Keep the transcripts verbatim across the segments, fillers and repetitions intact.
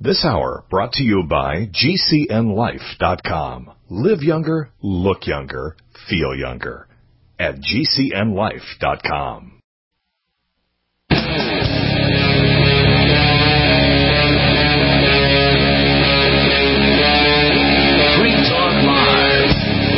This hour brought to you by G C N life dot com. Live younger, look younger, feel younger. At G C N life dot com. Free Talk Live.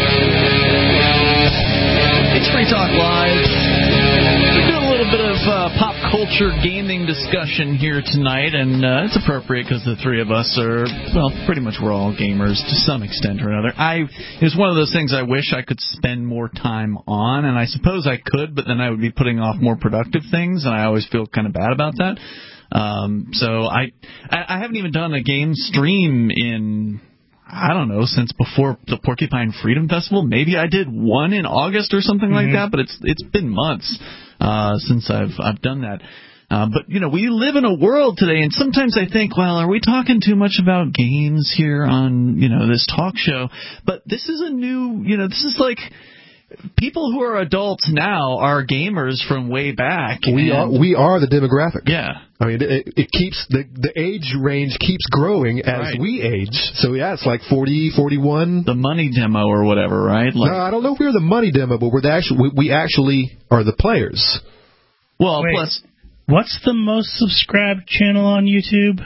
It's Free Talk Live. We're doing a little bit of uh, pop culture gaming discussion here tonight, and uh, it's appropriate because the three of us are, well, pretty much we're all gamers to some extent or another. I It's one of those things I wish I could spend more time on, and I suppose I could, but then I would be putting off more productive things, and I always feel kind of bad about that. Um, so I, I haven't even done a game stream in, I don't know, since before the Porcupine Freedom Festival. Maybe I did one in August or something mm-hmm. like that, but it's it's been months uh, since I've I've done that. Uh, but, you know, we live in a world today, and sometimes I think, well, are we talking too much about games here on, you know, this talk show? But this is a new, you know, this is like people who are adults now are gamers from way back. We are we are the demographic. Yeah. I mean, it, it keeps, the the age range keeps growing as right. we age. So, yeah, it's like forty, forty-one. The money demo or whatever, right? Like, no, I don't know if we're the money demo, but we're the actual, we, we actually are the players. Well, Wait. plus... What's the most subscribed channel on YouTube?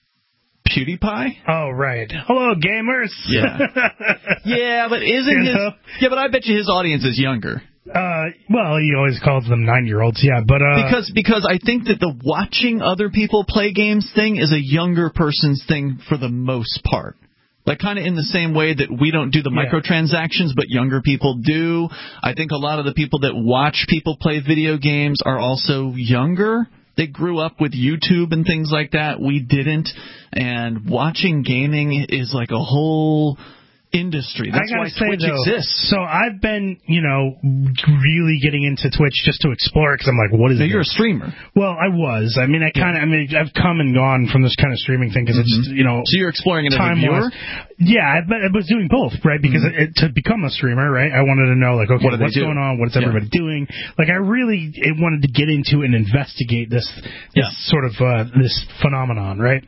PewDiePie? Oh, right. Hello, gamers. Yeah. yeah, but isn't you his... know? Yeah, but I bet you his audience is younger. Uh, well, he always calls them nine-year-olds, yeah, but... Uh, because because I think that the watching other people play games thing is a younger person's thing for the most part. Like, kind of in the same way that we don't do the yeah. microtransactions, but younger people do. I think a lot of the people that watch people play video games are also younger. They grew up with YouTube and things like that. We didn't. And watching gaming is like a whole industry. That's why say, Twitch though, exists. So I've been, you know, really getting into Twitch just to explore it because I'm like, what is now, it? You're a streamer. Well, I was. I mean, I kind of, yeah. I mean, I've come and gone from this kind of streaming thing because mm-hmm. it's, you know. So you're exploring it as a viewer? Yeah, I, I was doing both, right? Because mm-hmm. it, to become a streamer, right, I wanted to know, like, okay, what what's do? going on? What's everybody yeah. doing? Like, I really it wanted to get into and investigate this, this yeah. sort of, uh, this phenomenon, right?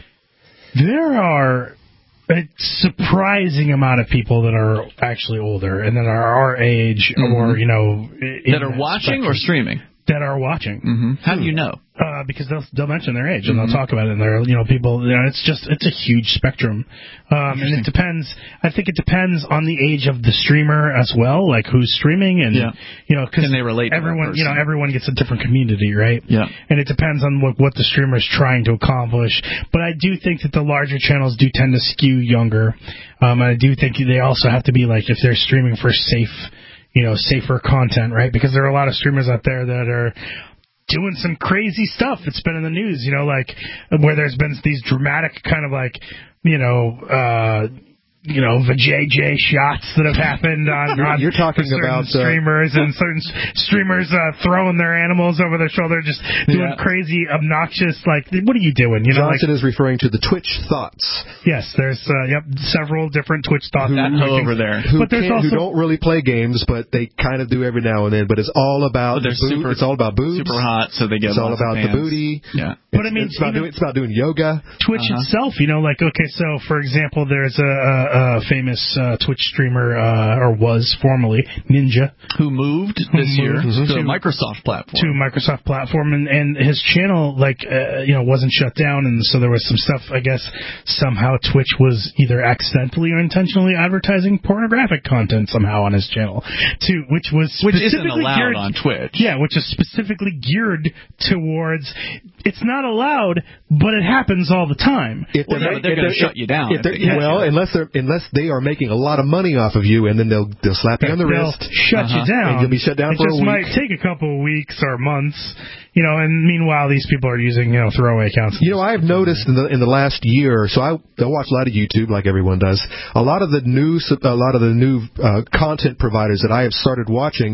There are a surprising amount of people that are actually older and that are our age mm-hmm. or, you know... That are watching spectrum. Or streaming? That are watching. Mm-hmm. How do you know? Uh, because they'll they'll mention their age and mm-hmm. they'll talk about it. And they're, you know, people, you know, it's just, it's a huge spectrum. Um, and it depends, I think it depends on the age of the streamer as well, like who's streaming and, yeah. you know, because they relate everyone, you know, everyone gets a different community, right? Yeah. And it depends on what, what the streamer is trying to accomplish. But I do think that the larger channels do tend to skew younger. Um, and I do think they also have to be like, if they're streaming for safe, you know, safer content, right? Because there are a lot of streamers out there that are doing some crazy stuff. It's been in the news, you know, like where there's been these dramatic kind of like, you know, uh, you know, the J J shots that have happened on, you're, on you're talking certain about streamers uh, and certain streamers uh, throwing their animals over their shoulder, just doing yeah. crazy, obnoxious, like, what are you doing? You know, Johnson like, is referring to the Twitch thoughts. Yes, there's uh, yep several different Twitch thoughts. Who, that over there. Who, but there's also, who don't really play games, but they kind of do every now and then. But it's all about the boot, super, it's all about boobs. Super hot, so they get. It's all about the booty. Yeah. But I mean, it's about, doing, it's about doing yoga. Twitch uh-huh. itself, you know, like, okay, so for example, there's a, a, a famous uh, Twitch streamer, uh, or was formerly, Ninja. Who moved who this moved year mm-hmm. to a Microsoft platform. To a Microsoft platform, and, and his channel, like, uh, you know, wasn't shut down, and so there was some stuff, I guess, somehow Twitch was either accidentally or intentionally advertising pornographic content somehow on his channel, too, which was Which isn't allowed geared, on Twitch. Yeah, which is specifically geared towards, it's not allowed, but it happens all the time. If well, they're, yeah, they're going to shut you down. If if well, unless they're unless they are making a lot of money off of you, and then they'll they'll slap you on the they'll wrist, shut uh-huh. you down, and you'll be shut down it for a week. It just might take a couple of weeks or months, you know. And meanwhile, these people are using, you know, throwaway accounts. You know, I've noticed in the in the last year, so I, I watch a lot of YouTube, like everyone does. A lot of the new a lot of the new uh, content providers that I have started watching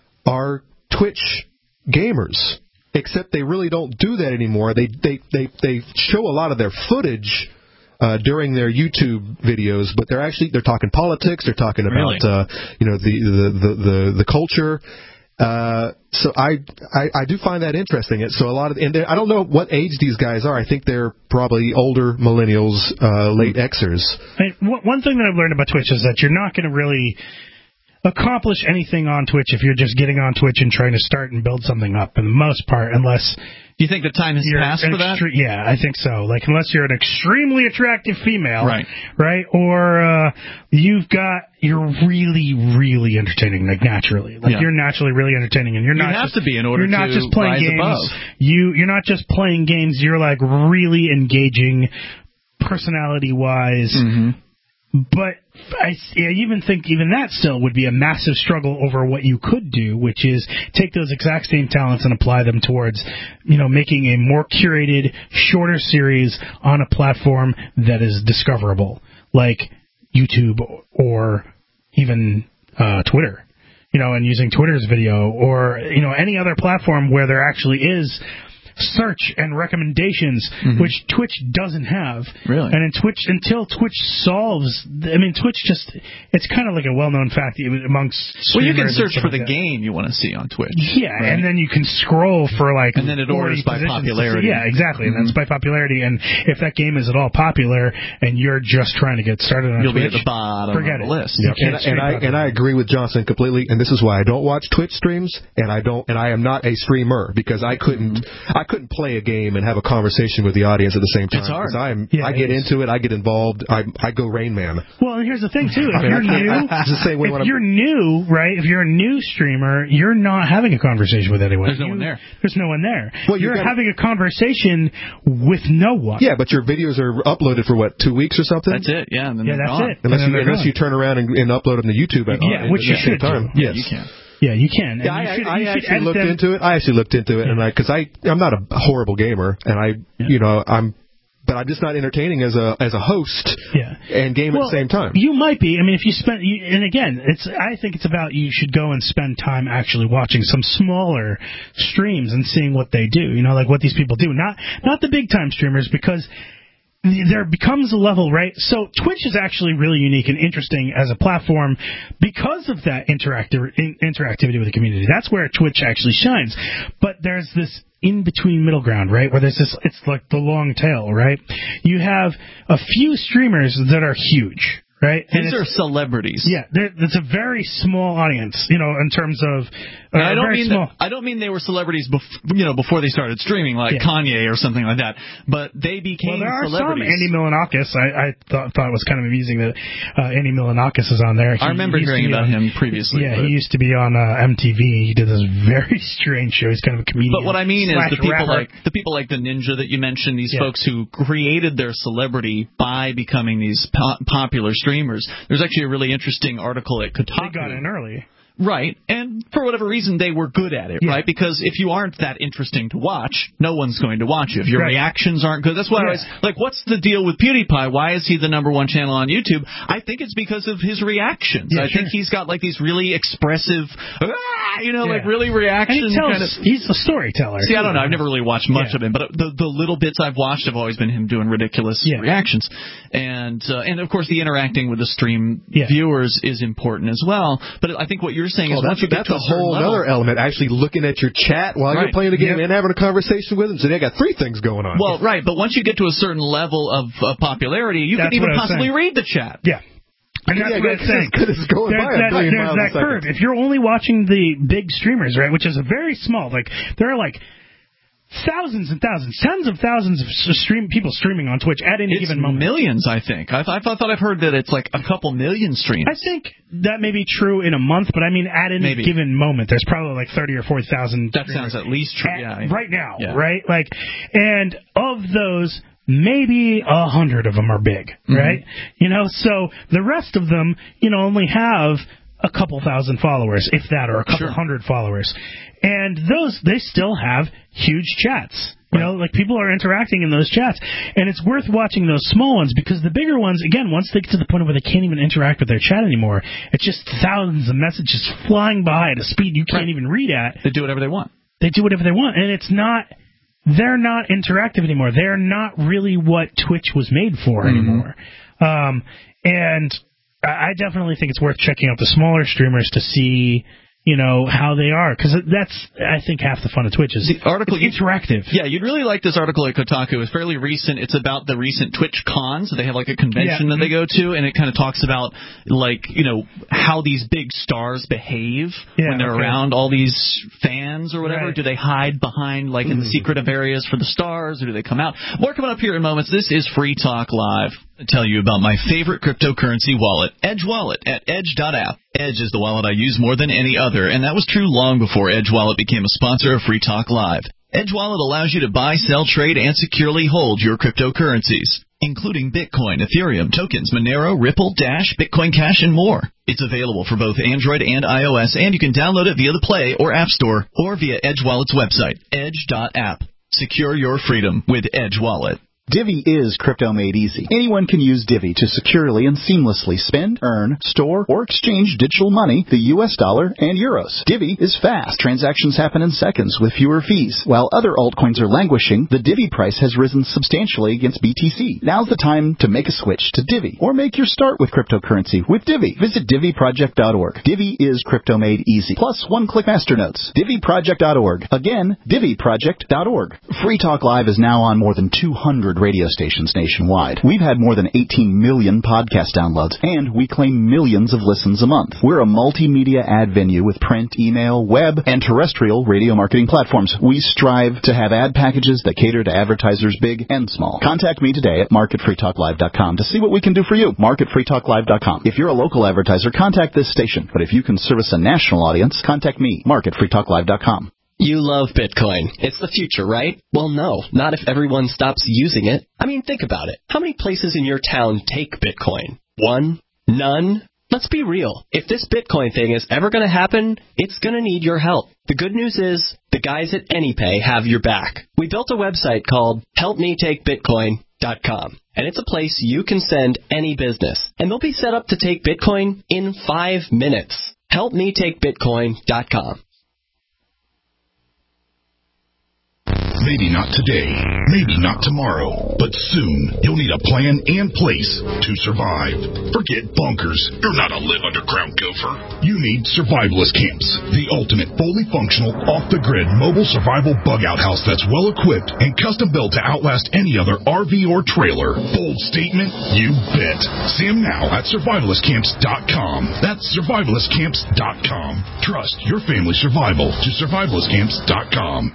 are Twitch gamers. Except they really don't do that anymore. They they they they show a lot of their footage uh, during their YouTube videos, but they're actually they're talking politics. They're talking about really? uh, you know the the the the, the culture. Uh, so I, I I do find that interesting. So a lot of and I don't know what age these guys are. I think they're probably older millennials, uh, late Xers. I mean, one thing that I've learned about Twitch is that you're not going to really accomplish anything on Twitch if you're just getting on Twitch and trying to start and build something up, for the most part, unless... Do you think the time has passed for that? Extre- yeah, I think so. Like, unless you're an extremely attractive female, right? Right, or uh, you've got you're really, really entertaining, like naturally, like yeah. you're naturally really entertaining, and you're you not. You have just, to be in order you're not to just playing rise games. above. You you're not just playing games. You're like really engaging, personality-wise. Mm-hmm. But I, I even think even that still would be a massive struggle over what you could do, which is take those exact same talents and apply them towards, you know, making a more curated, shorter series on a platform that is discoverable, like YouTube or even uh, Twitter, you know, and using Twitter's video or, you know, any other platform where there actually is search and recommendations, mm-hmm. which Twitch doesn't have. Really? And in Twitch, until Twitch solves, I mean, Twitch just, it's kind of like a well-known fact amongst streamers. Well, you can search for like the that. game you want to see on Twitch. Yeah, right? and then you can scroll for like And then it orders by popularity. Yeah, exactly, mm-hmm. and that's by popularity. And if that game is at all popular and you're just trying to get started on You'll Twitch, be at the bottom forget of the it. list. Yep. And, and, I, and I agree with Johnson completely, and this is why I don't watch Twitch streams, and I don't, and I am not a streamer, because I couldn't, mm-hmm. I couldn't play a game and have a conversation with the audience at the same time. It's hard. I'm, yeah, I get is. into it. I get involved. I, I go Rain Man. Well, and here's the thing too. If I mean, you're new, I, the same way if when you're I'm, new, right? If you're a new streamer, you're not having a conversation with anyone. There's no you, one there. There's no one there. Well, you're gotta, having a conversation with no one. Yeah, but your videos are uploaded for what, two weeks or something? That's it. Yeah, and then yeah, that's gone. it. Unless you gone. unless you turn around and, and upload them to YouTube at yeah, uh, which you should time. Do. Yes, you can. Yeah, you can. And Yeah, you I, should, I, you I should actually looked them. into it. I actually looked into it, yeah. and I because I I'm not a horrible gamer, and I yeah. you know I'm. But I'm just not entertaining as a as a host yeah. and game well, at the same time. You might be. I mean, if you spend, you, and again, it's. I think it's about you should go and spend time actually watching some smaller streams and seeing what they do. You know, like what these people do. Not not the big time streamers, because there becomes a level, right? So Twitch is actually really unique and interesting as a platform because of that interactive in, interactivity with the community. That's where Twitch actually shines. But there's this in-between middle ground, right, where there's this, it's like the long tail, right? You have a few streamers that are huge, right? These are celebrities. Yeah, it's a very small audience, you know, in terms of. Uh, I don't mean small. that, I don't mean they were celebrities, bef- you know, before they started streaming, like yeah. Kanye or something like that. But they became well, there are celebrities. Some Andy Milonakis. I, I thought thought it was kind of amusing that uh, Andy Milonakis is on there. He, I remember hearing about on, him previously. Yeah, but. he used to be on uh, M T V. He did this very strange show. He's kind of a comedian. But what I mean is the people rapper. like the people like the Ninja that you mentioned. These yeah. folks who created their celebrity by becoming these po- popular streamers. There's actually a really interesting article at Kotaku. They got in early. Right, and for whatever reason, they were good at it, yeah. right? Because if you aren't that interesting to watch, no one's going to watch you. If your right. reactions aren't good, that's why yeah. I was like, what's the deal with PewDiePie? Why is he the number one channel on YouTube? I think it's because of his reactions. Yeah, I sure. think he's got like these really expressive, ah, you know, yeah. like really reaction and he tells, kind of. He's a storyteller. See, I don't know. I've never really watched much yeah. of him, but the the little bits I've watched have always been him doing ridiculous yeah. reactions, and uh, and of course the interacting with the stream yeah. viewers is important as well. But I think what you're saying oh, is once you get that's a whole level, other element, actually looking at your chat while right. you're playing the game yep. and having a conversation with them. So they got three things going on. Well, right, but once you get to a certain level of uh, popularity, you that's can even possibly saying. read the chat. Yeah. And that's yeah, what I'm saying. It's going there's by that, a billion there's miles that a second. curve. If you're only watching the big streamers, right, which is a very small, like, there are like thousands and thousands, tens of thousands of stream people streaming on Twitch at any it's given moment. Millions, I think. I, I thought I've heard that it's like a couple million streams. I think that may be true in a month, but I mean at any Maybe. given moment, there's probably like thirty or forty thousand. That sounds at least true. At, yeah, right now, yeah. right? Like, and of those, maybe a hundred of them are big, mm-hmm. right? You know, so the rest of them, you know, only have a couple thousand followers, if that, or a couple sure. hundred followers. And those, they still have huge chats. You know, like people are interacting in those chats. And it's worth watching those small ones because the bigger ones, again, once they get to the point where they can't even interact with their chat anymore, it's just thousands of messages flying by at a speed you can't right. even read at. They do whatever they want. They do whatever they want. And it's not, they're not interactive anymore. They're not really what Twitch was made for mm-hmm. anymore. Um, and I definitely think it's worth checking out the smaller streamers to see you know, how they are. Because that's, I think, half the fun of Twitch is the article, it's interactive. Yeah, you'd really like this article at Kotaku. It's fairly recent. It's about the recent Twitch cons. They have like a convention yeah. that they go to, and it kind of talks about, like, you know, how these big stars behave yeah, when they're okay. around all these fans or whatever. Right. Do they hide behind, like, in the secretive areas for the stars, or do they come out? More coming up here in moments. This is Free Talk Live. I tell you about my favorite cryptocurrency wallet, Edge Wallet, at edge dot app. Edge is the wallet I use more than any other, and that was true long before Edge Wallet became a sponsor of Free Talk Live. Edge Wallet allows you to buy, sell, trade, and securely hold your cryptocurrencies, including Bitcoin, Ethereum, tokens, Monero, Ripple, Dash, Bitcoin Cash, and more. It's available for both Android and iOS, and you can download it via the Play or App Store or via Edge Wallet's website, edge dot app. Secure your freedom with Edge Wallet. Divvy is crypto made easy. Anyone can use Divvy to securely and seamlessly spend, earn, store, or exchange digital money, the U S dollar, and euros. Divvy is fast. Transactions happen in seconds with fewer fees. While other altcoins are languishing, the Divvy price has risen substantially against B T C. Now's the time to make a switch to Divvy, or make your start with cryptocurrency with Divvy. Visit Divvy Project dot org. Divvy is crypto made easy. Plus one-click masternodes. Divvy Project dot org. Again, Divvy Project dot org. Free Talk Live is now on more than two hundred radio stations nationwide. We've had more than eighteen million podcast downloads, and we claim millions of listens a month. We're a multimedia ad venue with print, email, web, and terrestrial radio marketing platforms. We strive to have ad packages that cater to advertisers big and small. Contact me today at market free talk live dot com to see what we can do for you. market free talk live dot com. If you're a local advertiser, contact this station. But if you can service a national audience, contact me, market free talk live dot com. You love Bitcoin. It's the future, right? Well, no, not if everyone stops using it. I mean, think about it. How many places in your town take Bitcoin? One? None? Let's be real. If this Bitcoin thing is ever going to happen, it's going to need your help. The good news is the guys at AnyPay have your back. We built a website called help me take bitcoin dot com, and it's a place you can send any business, and they'll be set up to take Bitcoin in five minutes. help me take bitcoin dot com. Maybe not today, maybe not tomorrow, but soon you'll need a plan and place to survive. Forget bunkers. You're not a live underground gopher. You need survivalist camps, the ultimate fully functional, off-the-grid mobile survival bug-out house that's well-equipped and custom-built to outlast any other R V or trailer. Bold statement? You bet. See them now at survivalist camps dot com. That's survivalist camps dot com. Trust your family's survival to survivalist camps dot com.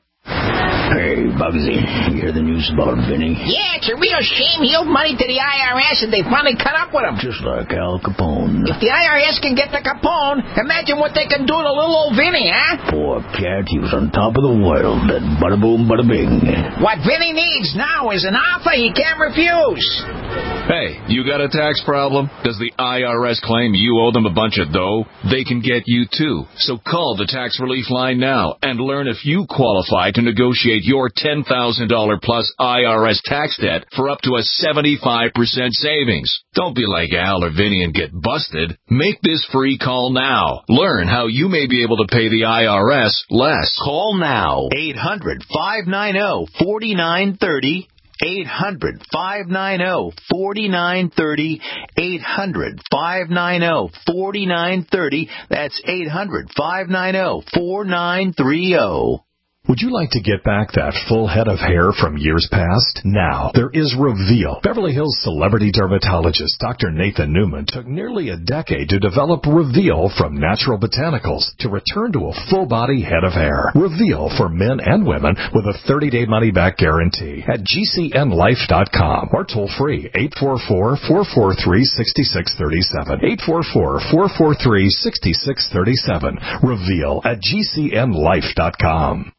Hey, Bugsy, you hear the news about Vinny? Yeah, it's a real shame he owed money to the I R S and they finally cut up with him. Just like Al Capone. If the I R S can get to Capone, imagine what they can do to little old Vinny, huh? Poor cat, he was on top of the world, that bada boom, bada bing. What Vinny needs now is an offer he can't refuse. Hey, you got a tax problem? Does the I R S claim you owe them a bunch of dough? They can get you too. So call the tax relief line now and learn if you qualify to negotiate your ten thousand dollars plus I R S tax debt for up to a seventy-five percent savings. Don't be like Al or Vinny and get busted. Make this free call now. Learn how you may be able to pay the I R S less. Call now. eight hundred, five nine zero, four nine three zero. eight hundred, five nine zero, four nine three zero. eight hundred, five nine zero, four nine three zero. That's eight hundred, five nine zero, four nine three zero. Would you like to get back that full head of hair from years past? Now, there is Reveal. Beverly Hills celebrity dermatologist Doctor Nathan Newman took nearly a decade to develop Reveal from natural botanicals to return to a full-body head of hair. Reveal for men and women with a thirty-day money-back guarantee at G C N life dot com or toll-free eight four four, four four three, six six three seven. eight four four, four four three, six six three seven. Reveal at G C N life dot com.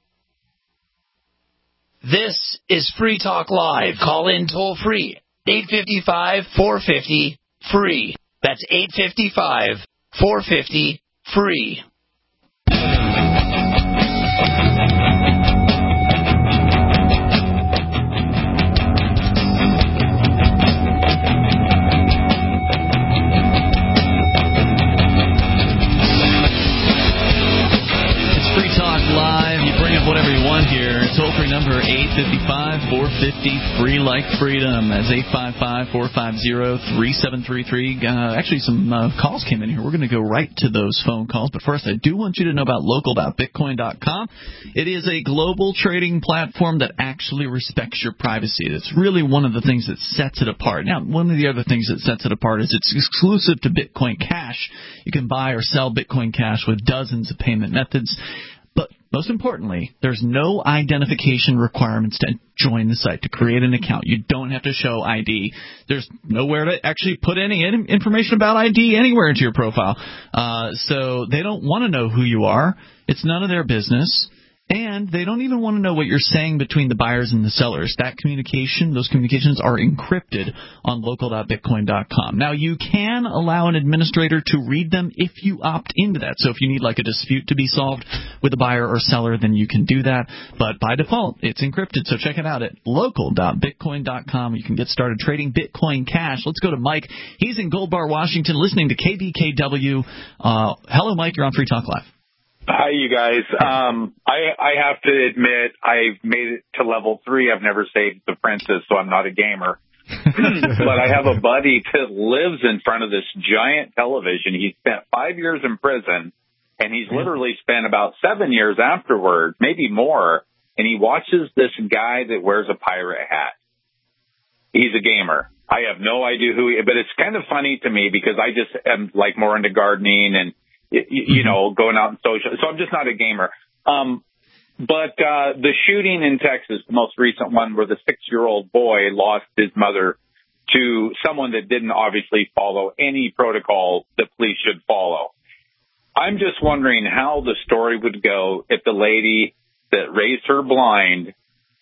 This is Free Talk Live. Call in toll free. eight five five, four five zero, free. That's eight five five, four five zero, free. It's Free Talk Live. You bring up whatever you want here. Toll-free number eight five five, four five fifty, free like freedom. That's eight five five, four five zero, three seven three three. Uh, actually, some uh, calls came in here. We're going to go right to those phone calls. But first, I do want you to know about local dot bitcoin dot com. It is a global trading platform that actually respects your privacy. That's really one of the things that sets it apart. Now, one of the other things that sets it apart is it's exclusive to Bitcoin Cash. You can buy or sell Bitcoin Cash with dozens of payment methods. But most importantly, there's no identification requirements to join the site, to create an account. You don't have to show I D. There's nowhere to actually put any information about I D anywhere into your profile. Uh, so they don't want to know who you are. It's none of their business. And they don't even want to know what you're saying between the buyers and the sellers. That communication, those communications are encrypted on local dot bitcoin dot com. Now, you can allow an administrator to read them if you opt into that. So if you need like a dispute to be solved with a buyer or seller, then you can do that. But by default, it's encrypted. So check it out at local dot bitcoin dot com. You can get started trading Bitcoin Cash. Let's go to Mike. He's in Gold Bar, Washington, listening to K B K W. Uh, hello, Mike. You're on Free Talk Live. Hi, you guys. Um, I, I have to admit, I've made it to level three. I've never saved the princess, so I'm not a gamer. But I have a buddy that lives in front of this giant television. He spent five years in prison, and he's literally spent about seven years afterward, maybe more, and he watches this guy that wears a pirate hat. He's a gamer. I have no idea who he is, but it's kind of funny to me because I just am like more into gardening and You, you know, going out and social. So I'm just not a gamer. Um, but uh, the shooting in Texas, the most recent one where the six-year-old boy lost his mother to someone that didn't obviously follow any protocol that police should follow. I'm just wondering how the story would go if the lady that raised her blind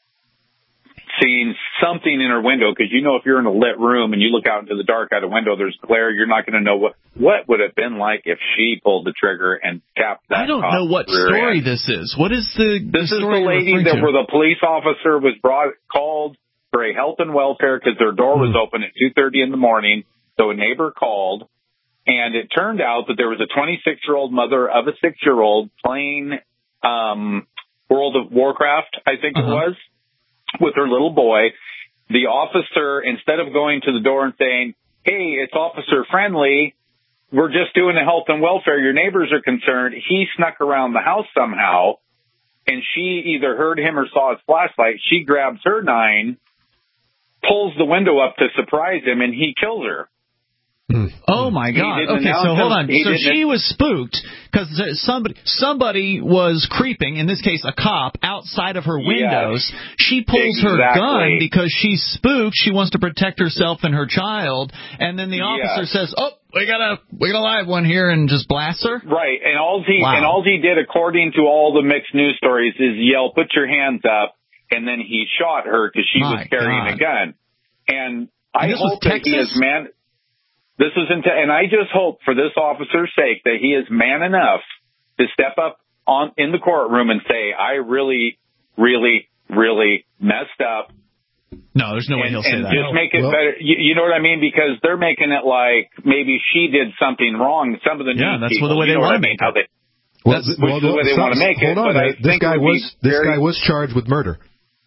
seeing something in her window, because you know if you're in a lit room and you look out into the dark out a window, there's glare, you're not going to know what what would have been like if she pulled the trigger and tapped that. I don't know what story this is. What is the This the is story the lady that where the police officer was brought called for a health and welfare because their door was open at two thirty in the morning, so a neighbor called, and it turned out that there was a twenty-six-year-old mother of a six-year-old playing um, World of Warcraft, I think uh-huh. it was, with her little boy. The officer, instead of going to the door and saying, hey, it's officer friendly, we're just doing the health and welfare, your neighbors are concerned, he snuck around the house somehow, and she either heard him or saw his flashlight. She grabs her nine, pulls the window up to surprise him, and he kills her. Oh, my God. Okay, so hold on. So she was spooked because somebody somebody was creeping, in this case a cop, outside of her windows. Yes, she pulls exactly. her gun because she's spooked. She wants to protect herself and her child. And then the officer yes. says, oh, we got a we got a live one here, and just blasts her? Right. And all he, wow. and all he did, according to all the mixed news stories, is yell, put your hands up. And then he shot her because she my was carrying God. a gun. And I and hope that he is man... This isn't, and I just hope for this officer's sake that he is man enough to step up on in the courtroom and say, I really, really, really messed up. No, there's no and, way he'll say and that. Just No. make it well, better. You, you know what I mean? Because they're making it like maybe she did something wrong. Some of the yeah, news that's people, the way you they know want to make How it. they, well, that's well, the way they want to make it. Hold on, but I this think guy was this very, guy was charged with murder.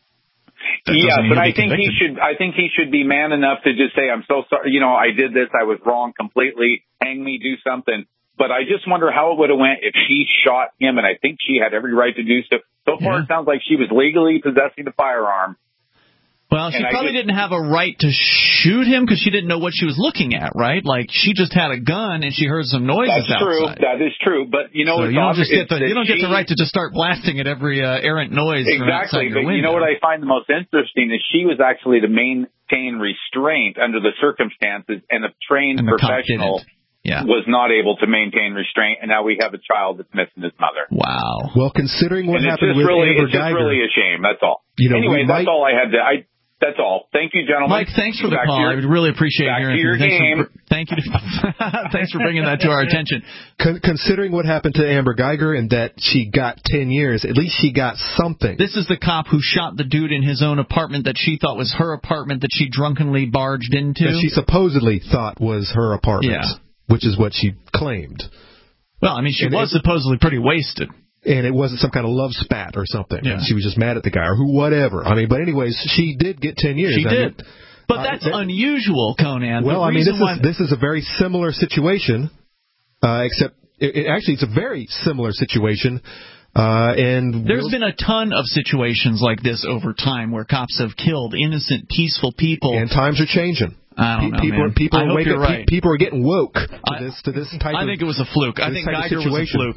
Yeah, but I think he should. I think he should be man enough to just say, "I'm so sorry. You know, I did this. I was wrong completely. Hang me, do something." But I just wonder how it would have went if she shot him, and I think she had every right to do so. So far, yeah. it sounds like she was legally possessing a firearm. Well, she and probably just, didn't have a right to shoot him because she didn't know what she was looking at, right? Like, she just had a gun and she heard some noises that's true. outside. That is true. But, you know, so it's you don't, just get the, you don't she, get the right to just start blasting at every uh, errant noise exactly, from outside your but window. You know what I find the most interesting is she was actually to maintain restraint under the circumstances, and a trained and professional yeah. was not able to maintain restraint, and now we have a child that's missing his mother. Wow. Well, considering what and happened it's with really, Amber it's Geiger, just really a shame. That's all. You know, anyway, that's might... all I had to. I. That's all. Thank you, gentlemen. Mike, thanks for the back call. Your, I would really appreciate back hearing to your from you. game. For, thank you. To, thanks for bringing that to our attention. Con- considering what happened to Amber Geiger and that she got ten years, at least she got something. This is the cop who shot the dude in his own apartment that she thought was her apartment that she drunkenly barged into. That she supposedly thought was her apartment, yeah. which is what she claimed. Well, I mean, she and was it, supposedly pretty wasted. and it wasn't some kind of love spat or something. Yeah. She was just mad at the guy or who, whatever. I mean, but anyways, she did get ten years. She I did. mean, but that's uh, that, unusual, Conan. Well, the I mean, this why... is this is a very similar situation, uh, except it, it, actually it's a very similar situation. Uh, and There's we'll, been a ton of situations like this over time where cops have killed innocent, peaceful people. And times are changing. I don't know, people, man. People, I are hope waking, you're right. People are getting woke to I, this to this type. I of, think it was a fluke. I think Geiger was a fluke.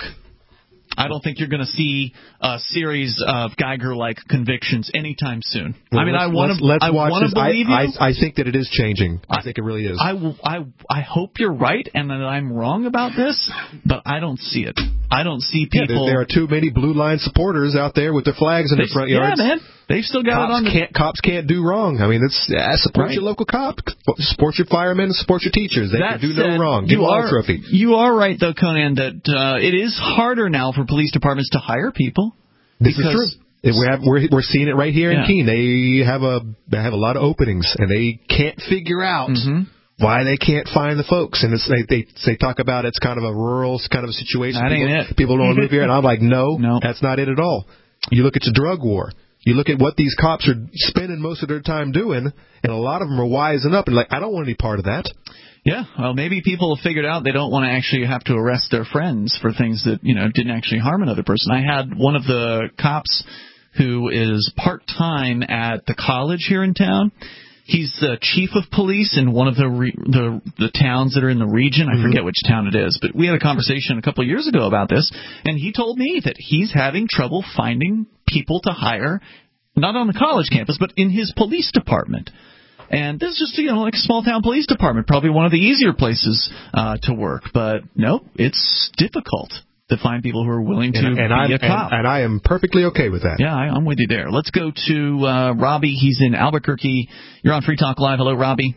I don't think you're going to see a series of Geiger-like convictions anytime soon. Well, I mean, I want to. Let's I watch want to believe I, you. I, I think that it is changing. I, I think it really is. I, I, I hope you're right and that I'm wrong about this, but I don't see it. I don't see people. Yeah, there, there are too many blue line supporters out there with their flags in they, their front yards. Yeah, man. They've still got cops it on the... Can't, cops can't do wrong. I mean, it's yeah, support right. your local cop. Support your firemen. Support your teachers. They that can do said, no wrong. Give you them are, a trophy. You are right, though, Conan, that uh, it is harder now for police departments to hire people. This is true. We have, we're, we're seeing it right here yeah. in Keene. They have a they have a lot of openings, and they can't figure out mm-hmm. why they can't find the folks. And it's, they, they they talk about it's kind of a rural kind of a situation. That people, ain't it. People don't move here, and I'm like, no, no, that's not it at all. You look at the drug war. You look at what these cops are spending most of their time doing, and a lot of them are wising up and like, I don't want any part of that. Yeah, well, maybe people have figured out they don't want to actually have to arrest their friends for things that, you know, didn't actually harm another person. I had one of the cops who is part-time at the college here in town. He's the chief of police in one of the re- the the towns that are in the region. I forget which town it is, but we had a conversation a couple of years ago about this, and he told me that he's having trouble finding people to hire, not on the college campus, but in his police department. And this is just, you know, like a small-town police department, probably one of the easier places uh, to work. But, no, it's difficult to find people who are willing to and, and be I'm, a cop. And, and I am perfectly okay with that. Yeah, I, I'm with you there. Let's go to uh, Robbie. He's in Albuquerque. You're on Free Talk Live. Hello, Robbie.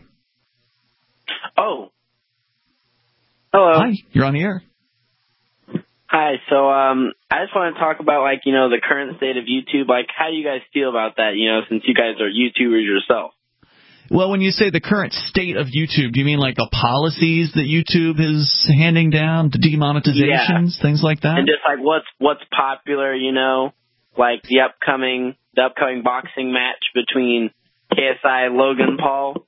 Oh. Hello. Hi. You're on the air. Hi. So um, I just want to talk about, like, you know, the current state of YouTube. Like, how do you guys feel about that, you know, since you guys are YouTubers yourself? Well, when you say the current state of YouTube, do you mean like the policies that YouTube is handing down, the demonetizations, yeah. things like that? And just like what's what's popular, you know, like the upcoming the upcoming boxing match between K S I and Logan Paul.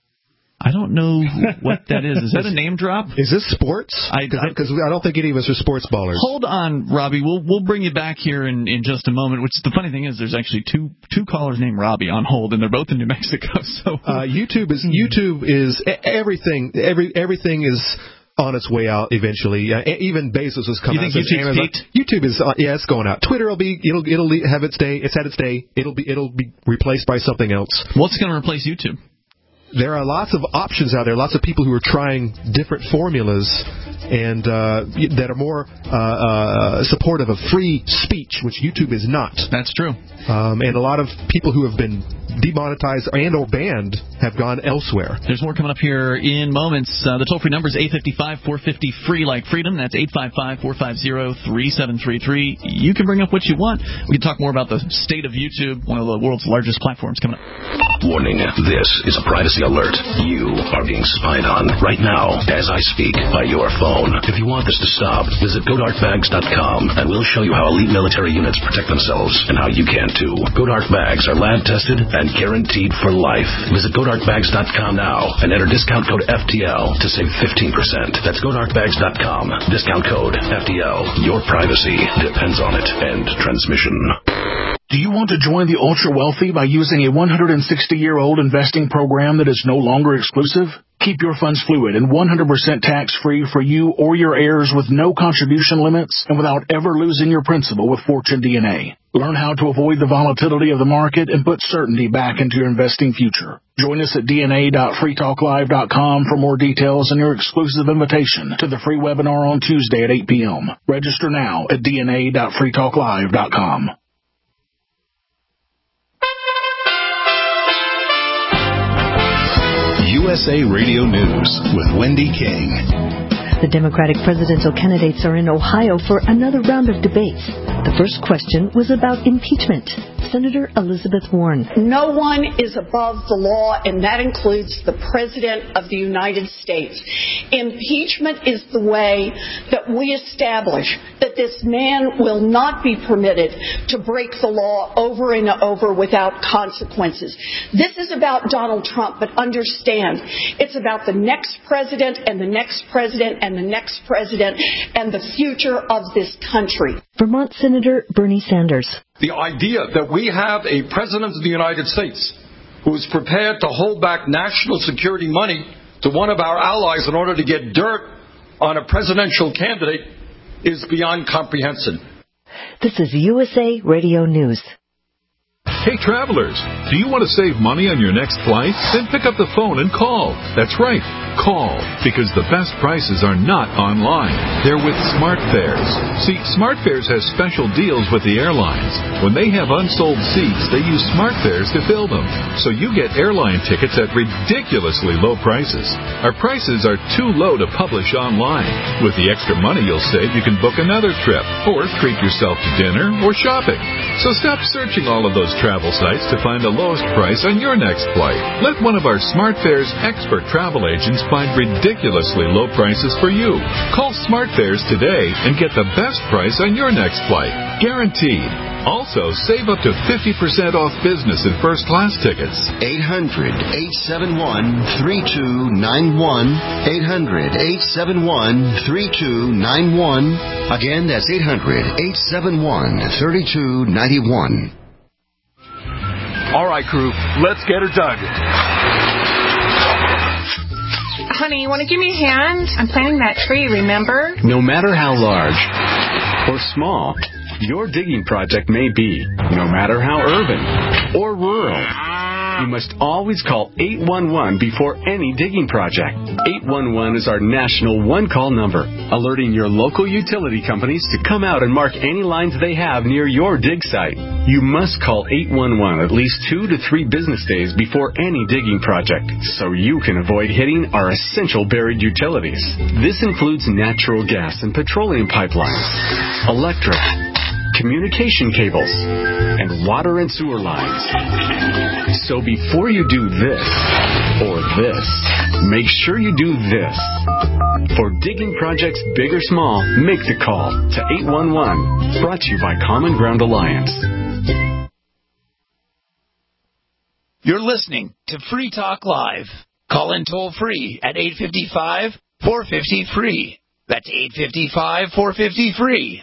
I don't know what that is. Is that a name drop? Is this sports? Because I, I, I don't think any of us are sports ballers. Hold on, Robbie. We'll we'll bring you back here in, in just a moment. Which the funny thing is, there's actually two two callers named Robbie on hold, and they're both in New Mexico. So uh, YouTube is YouTube is everything. Every everything is on its way out eventually. Uh, even Bezos is coming. You think out. YouTube's peaked? YouTube is uh, yeah, it's going out. Twitter will be it'll it'll have its day. It's had its day. It'll be it'll be replaced by something else. What's going to replace YouTube? There are lots of options out there, lots of people who are trying different formulas and uh, that are more uh, uh, supportive of free speech, which YouTube is not. That's true. Um, and a lot of people who have been demonetized and or banned have gone elsewhere. There's more coming up here in moments. Uh, the toll-free number is eight five five, four five zero, free like freedom. That's eight five five, four five zero, three seven three three. You can bring up what you want. We can talk more about the state of YouTube, one of the world's largest platforms, coming up. Warning, this is a privacy alert. You are being spied on right now as I speak by your phone. If you want this to stop, visit go dark bags dot com and we'll show you how elite military units protect themselves and how you can too. GoDark bags are lab tested and guaranteed for life. Visit go dark bags dot com now and enter discount code F T L to save fifteen percent. That's go dark bags dot com. Discount code F T L. Your privacy depends on it. End transmission. Do you want to join the ultra-wealthy by using a one hundred sixty-year-old investing program that is no longer exclusive? Keep your funds fluid and one hundred percent tax-free for you or your heirs with no contribution limits and without ever losing your principal with Fortune D N A. Learn how to avoid the volatility of the market and put certainty back into your investing future. Join us at D N A dot free talk live dot com for more details and your exclusive invitation to the free webinar on Tuesday at eight p.m. Register now at D N A dot free talk live dot com. U S A Radio News with Wendy King. The Democratic presidential candidates are in Ohio for another round of debates. The first question was about impeachment. Senator Elizabeth Warren. No one is above the law, and that includes the President of the United States. Impeachment is the way that we establish that this man will not be permitted to break the law over and over without consequences. This is about Donald Trump, but understand, it's about the next president and the next president and the next president and the future of this country. Vermont Senator Bernie Sanders. The idea that we have a president of the United States who is prepared to hold back national security money to one of our allies in order to get dirt on a presidential candidate is beyond comprehension. This is U S A Radio News. Hey, travelers, do you want to save money on your next flight? Then pick up the phone and call. That's right, call, because the best prices are not online. They're with SmartFares. See, SmartFares has special deals with the airlines. When they have unsold seats, they use SmartFares to fill them. So you get airline tickets at ridiculously low prices. Our prices are too low to publish online. With the extra money you'll save, you can book another trip, or treat yourself to dinner or shopping. So stop searching all of those travel sites to find the lowest price on your next flight. Let one of our SmartFares expert travel agents find ridiculously low prices for you. Call SmartFares today and get the best price on your next flight. Guaranteed. Also, save up to fifty percent off business and first class tickets. eight hundred, eight seven one, three two nine one. eight hundred, eight seven one, three two nine one. Again, that's eight hundred, eight seven one, three two nine one. All right, crew, let's get her dug. Honey, you want to give me a hand? I'm planting that tree, remember? No matter how large or small your digging project may be, no matter how urban or rural, you must always call eight one one before any digging project. eight one one is our national one-call number, alerting your local utility companies to come out and mark any lines they have near your dig site. You must call eight one one at least two to three business days before any digging project, so you can avoid hitting our essential buried utilities. This includes natural gas and petroleum pipelines, electric, communication cables, and water and sewer lines. So before you do this or this, make sure you do this. For digging projects big or small, make the call to eight one one. Brought to you by Common Ground Alliance. You're listening to Free Talk Live. Call in toll free at eight five five, four five zero, free. That's eight five five, four five zero, free.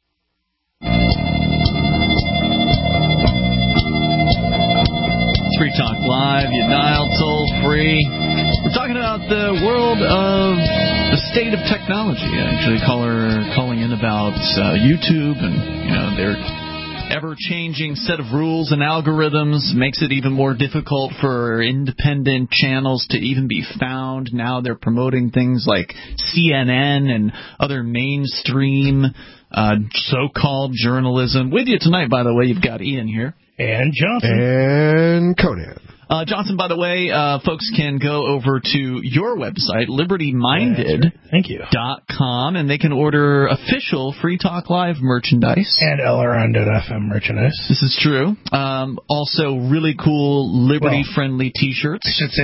Free Talk Live, you dial toll free. We're talking about the world of the state of technology. Actually, caller calling in about uh, YouTube and you know their ever-changing set of rules and algorithms makes it even more difficult for independent channels to even be found. Now they're promoting things like C N N and other mainstream uh, so-called journalism. With you tonight, by the way, you've got Ian here. And Johnson. And Conan. Uh, Johnson, by the way, uh, folks can go over to your website, liberty minded dot com, and they can order official Free Talk Live merchandise. And L R N dot F M merchandise. This is true. Um, also, really cool liberty-friendly well, T-shirts. I should say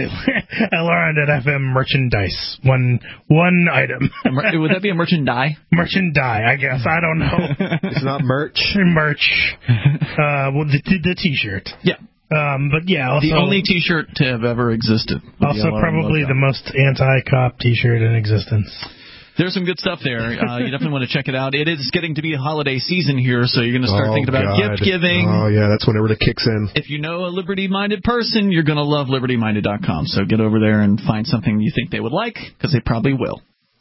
L R N dot F M merchandise. One one item. Would that be a merchandise? Merchandise, I guess. I don't know. It's not merch? Merch. Uh, well, the, the T-shirt. Yeah. Um, but yeah, also, the only T-shirt to have ever existed. Also, probably the most anti-cop T-shirt in existence. There's some good stuff there. Uh, you definitely want to check it out. It is getting to be holiday season here, so you're going to start oh, thinking about God. gift giving. Oh yeah, that's whenever it kicks in. If you know a liberty-minded person, you're going to love liberty minded dot com. So get over there and find something you think they would like, because they probably will.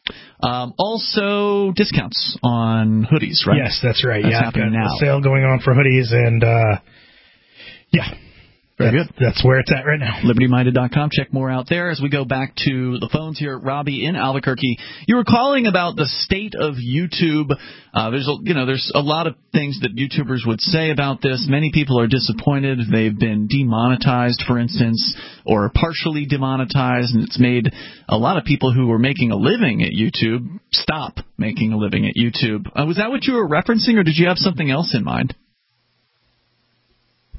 Um, also, discounts on hoodies, right? Yes, that's right. That's yeah, happening got now. A sale going on for hoodies, and uh, yeah. Very that's, good. That's where it's at right now. liberty minded dot com. Check more out there. As we go back to the phones here, Robbie in Albuquerque, you were calling about the state of YouTube. Uh, there's a, you know there's a lot of things that YouTubers would say about this. Many people are disappointed. They've been demonetized, for instance, or partially demonetized, and it's made a lot of people who were making a living at YouTube stop making a living at YouTube. Uh, was that what you were referencing, or did you have something else in mind?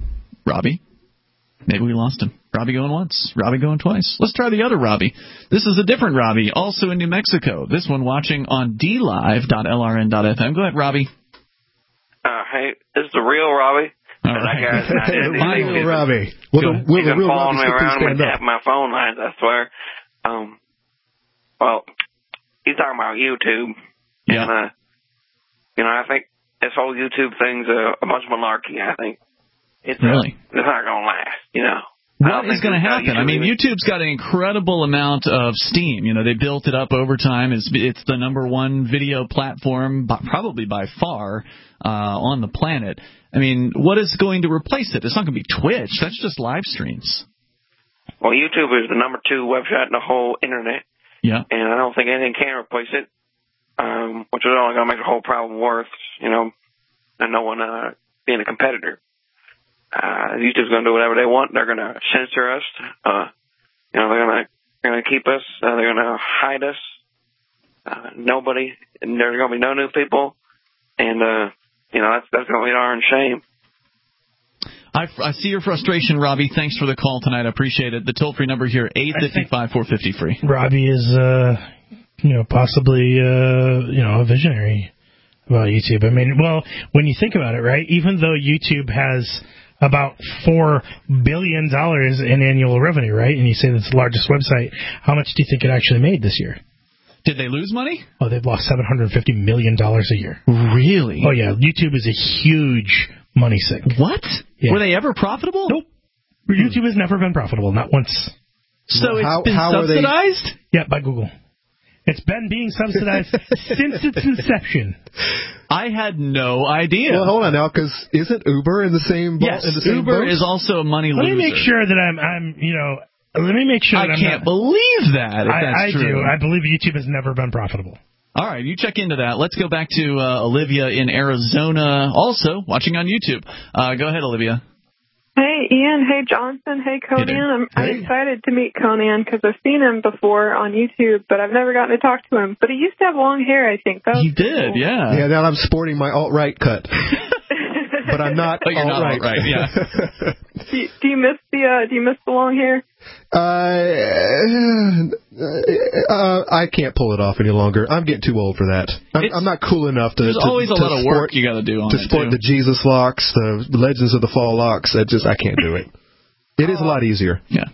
Robbie. Maybe we lost him. Robbie going once. Robbie going twice. Let's try the other Robbie. This is a different Robbie, also in New Mexico. This one watching on d live dot l r n dot f m. Go ahead, Robbie. Uh, hey, this is the real Robbie. All right. That guy's not in the real Robbie. Will the, will He's the been real following Robbie me around stand with up? tapping my phone lines, I swear. Um, well, he's talking about YouTube. Yeah. And, uh, you know, I think this whole YouTube thing's a, a bunch of malarkey, I think. It's, Really? uh, it's not going to last, you know. What is going to happen? I mean, YouTube's got an incredible amount of steam. You know, they built it up over time. It's it's the number one video platform, probably by far, uh, on the planet. I mean, what is going to replace it? It's not going to be Twitch. That's just live streams. Well, YouTube is the number two website in the whole internet. Yeah. And I don't think anything can replace it, um, which is only going to make the whole problem worse, you know, and no one uh, being a competitor. Uh, YouTube's going to do whatever they want. They're going to censor us. Uh, you know, they're going to they're going to keep us. Uh, they're going to hide us. Uh, nobody. And there's going to be no new people. And uh, you know, that's that's going to be a darn shame. I, I see your frustration, Robbie. Thanks for the call tonight. I appreciate it. The toll-free number here, eight five five, four five zero, free. Robbie is, uh, you know, possibly, uh, you know, a visionary about YouTube. I mean, well, when you think about it, right, even though YouTube has about four billion dollars in annual revenue, right, and you say that's the largest website, how much do you think it actually made this year? Did they lose money? Oh, they've lost seven hundred fifty million dollars a year. Really? Oh, yeah. YouTube is a huge money sink. What? Yeah. Were they ever profitable? Nope. YouTube has never been profitable, not once. So well, it's how, been how subsidized? Yeah, by Google. It's been being subsidized since its inception. I had no idea. Well, hold on now, because isn't Uber in the same boat? Yes, in the same Uber boat? is also a money Let loser. me make sure that I'm, I'm, you know, let me make sure I that I'm can't not, believe that, if I, that's I true. do. I believe YouTube has never been profitable. All right, you check into that. Let's go back to uh, Olivia in Arizona, also watching on YouTube. Uh, go ahead, Olivia. Hey, Ian. Hey, Johnson. Hey, Conan. Hey I'm, I'm hey. excited to meet Conan because I've seen him before on YouTube, but I've never gotten to talk to him. But he used to have long hair, I think. That he did, cool. yeah. Yeah, now I'm sporting my alt-right cut. But I'm not but you're alt-right. not alt-right, yeah. do, you, do you miss the uh, Do you miss the long hair? Uh, uh, I can't pull it off any longer. I'm getting too old for that. I'm, I'm not cool enough to. There's to, always a to lot of sport, work you got to do on to it, sport too. the Jesus locks, the Legends of the Fall locks. I just I can't do it. It is a lot easier. Yeah.